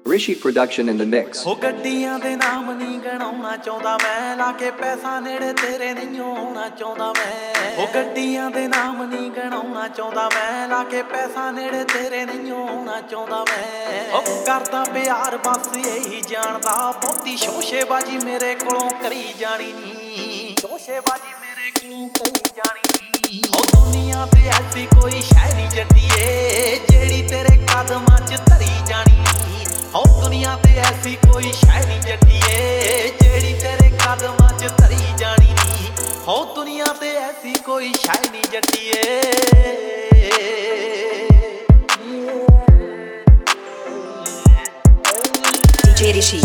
Rishi production in the mix. हो गड्डियां दे नाम नहीं गणाउणा चाहुंदा मैं, लाके पैसा नेड़े तेरे नहीं आउणा चाहुंदा मैं। हो गड्डियां दे नाम नहीं गणाउणा चाहुंदा मैं, लाके पैसा नेड़े तेरे नहीं आउणा चाहुंदा मैं। हो करदा प्यार बस यही जानदा, बहुती शोशेबाजी मेरे कोलों करी जानी नी, शोशेबाजी मेरे कोलों करी जानी नी। हो दुनिया ते ऐसी कोई शै नहीं जट्टिए, जेड़ी तेरे कदमां च धरी जानी नी। हो दुनिया ते ऐसी कोई शै नहीं जट्टिए, जेड़ी तेरे कदमां च धरी जानी नी। हो दुनिया ते ऐसी कोई शै नहीं जट्टिए। DJ Rishi.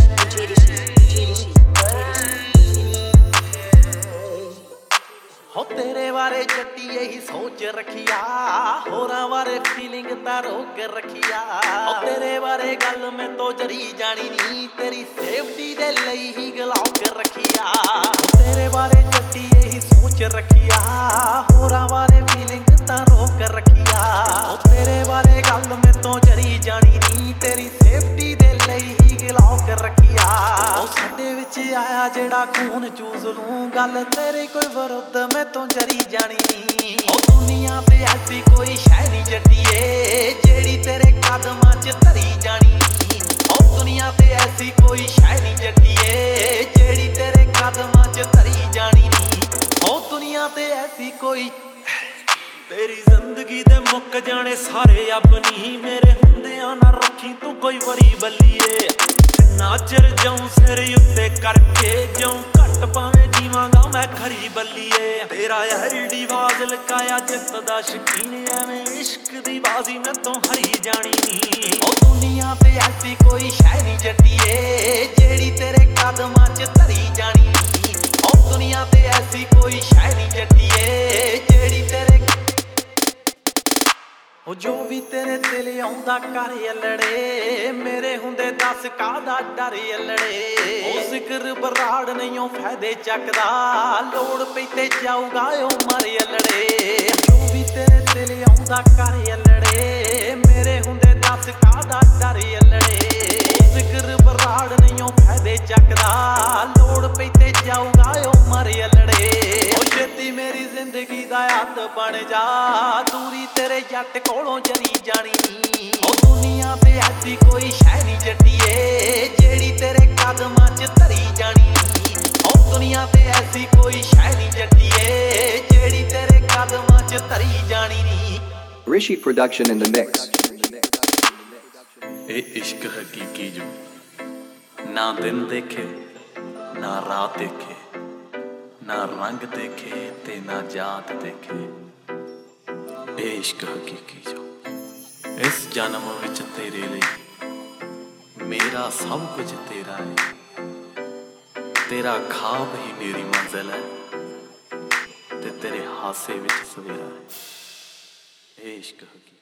हो तेरे बारे जट्टी यही सोच रखिया, होरां बारे फीलिंग ता रोक रखिया। हो तेरे बारे गल मैं तो जरी जानी नी, तेरी सेफ्टी दे लई ही गलौक रखिया। तेरे बारे जट्टी यही सोच रखिया, होरां बारे फीलिंग ता रोक रखिया। तेरे बारे गल मैं तो जरी जानी नी, तेरी सेफ्टी दे लई ही गलौक रखिया। साडे विच आया जेड़ा खून चूस लूं, गल तेरे कोई विरुद्ध मैं तो जरी जानी नी। ओ दुनिया ते ऐसी कोई शै नहीं जट्टिए, जेड़ी तेरे कदमां च धरी जानी नी। ओ दुनिया ते ऐसी कोई शै नहीं जट्टिए, जेड़ी तेरे कदमां च धरी जानी नी। ओ दुनिया ते ऐसी कोई तेरी जिंदगी दे मुक जाने सारे अपनी, मेरे हुंदियां ना रखी तू कोई वरी बल्लीए। नाचर जाऊं सिर उत्ते करके जाऊं, घट पावे जीवांगा मैं खरी बल्लीए। तेरा यारी बाज लकाया जित दा शकीन, एवें इश्क दी बाजी मैं तो हरी जानी नी। ओ दुनिया ते ऐसी कोई शै नहीं जट्टिए, जेड़ी तेरे कदमां च धरी जानी नी। ओ दुनिया ते ऐसी कोई शै नहीं जट्टिए, जेड़ी तेरे ओ जो भी तेरे दिल आउंदा कर अल्लड़े, मेरे हुंदे दस काहदा डर अल्लड़े। ओ जिक्र बराड़ नहीं ओ फायदे चकदा, लोड़ पई ते जाऊगा ओ मर अल्लड़े। जो भी तेरे दिल आउंदा कर अल्लड़े, मेरे हुंदे दस काहदा डर अल्लड़े। ओ जिक्र बराड़ नहीं ओ फायदे चकदा, लोड़ पई ते जाऊगा ओ मर अल्लड़े। ओ छेती मेरी जिंदगी दा हत्थ बन जा, दूरी तेरे जट कोलों जरी जानी नी। ओ दुनिया ते ऐसी कोई शै नहीं जट्टिए, जेड़ी तेरे कदमां च धरी जानी नी। ओ दुनिया ते ऐसी कोई शै नहीं जट्टिए, जेड़ी तेरे कदमां च धरी जानी नी। Rishi production in the mix. ए इश्क हकीकी जो ना दिन देखे ना रात देखे, ना रंग देखे ते ना जात देखे। ए इश्क हकीकी जो इस जन्म विच तेरे लिए मेरा सब कुछ तेरा है, तेरा खाब ही मेरी मंजिल है, ते तेरे हासे विच सवेरा है। ए इश्क हकीकी।